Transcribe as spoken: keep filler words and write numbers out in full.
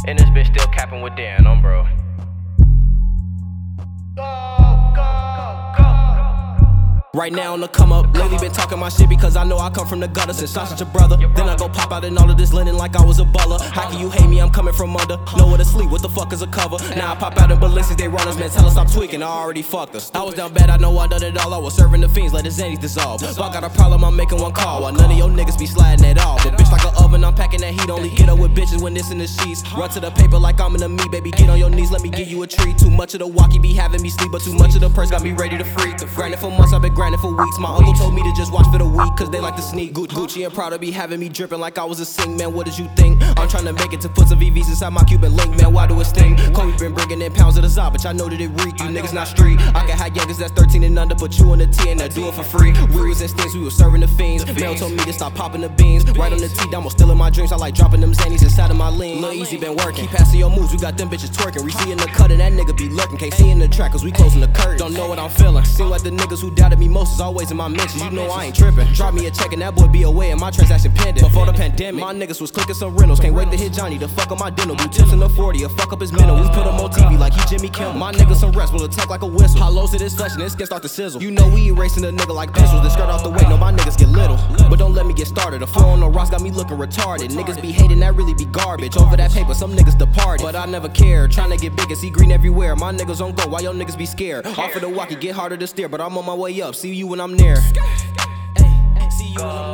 And this bitch still capping with Dan, on bro. Right now on the come up, lately been talking my shit because I know I come from the gutter since shots at your brother. Then I go pop out in all of this linen like I was a baller. How can you hate me? I'm coming from under. Nowhere to sleep, what the fuck is a cover? Now I pop out in ballistics, they runners, man, tell us stop tweaking, I already fucked us. I was down bad, I know I done it all, I was serving the fiends, let the Xannies dissolve. If I got a problem, I'm making one call, while none of your niggas be sliding at all. But bitch like an oven, I'm packing that heat, only get up with bitches when it's in the sheets. Run to the paper like I'm in the meat, baby, get on your knees, let me give you a treat. Too much of the walkie be having me sleep, but too much of the purse got me ready to freak. Grinding for months, I've been grinding for weeks, my uncle told me to just watch for the week, cause they like to sneak. Gucci and Prada be having me dripping like I was a sing, man, what did you think? I'm trying to make it to put some V Vs inside my Cuban link, man, why do it sting? Kobe been bringing in pounds of the Zod, but y'all know that it reek, you niggas not street. I can have youngers that's thirteen and under, put you on the T and I do it for free. We was in stinks, we was serving the fiends. Mel told me to stop popping the beans. Right on the T, down, still in my dreams, I like dropping them Xannies inside of my lean. Lil Easy been working, keep passing your moves, we got them bitches twerking. We see in the cut and that nigga be lurking, can't see in the track cause we closing the curtain. Don't know what I'm feeling, seem like the niggas who doubted me most is always in my mentions. You know I ain't tripping. Drop me a check and that boy be away and my transaction pending. Before the pandemic, my niggas was clicking some rentals. Can't wait to hit Johnny to fuck up my dental. Blue tips in the forty, or fuck up his mental. We put him on T V like he Jimmy Kimmel. My niggas some rest will attack like a whistle. Hollows to this flesh and this skin start to sizzle. You know we erasing a nigga like pistols. The skirt off the way, no my niggas get little. But don't let me get started. The flow on the rocks got me looking retarded. Niggas be hating, that really be garbage. Over that paper, some niggas departed. But I never cared. Trying to get big and see green everywhere. My niggas on go, why your niggas be scared? Off of the walkie, get harder to steer. But I'm on my way up. See you when I'm near. See you when I'm